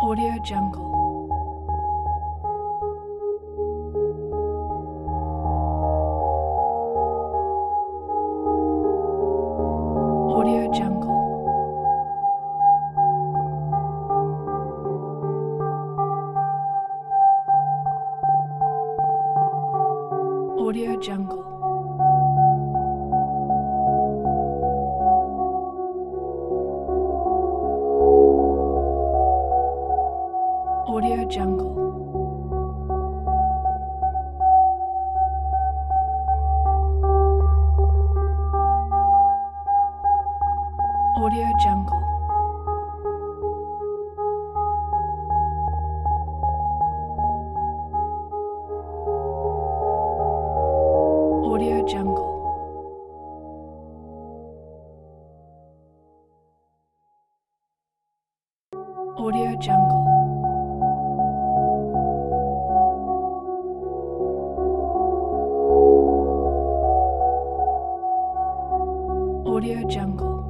Audio Jungle. Audio Jungle. Audio Jungle. Audio Jungle. Audio Jungle. Audio Jungle. Audio Jungle. Audio Jungle.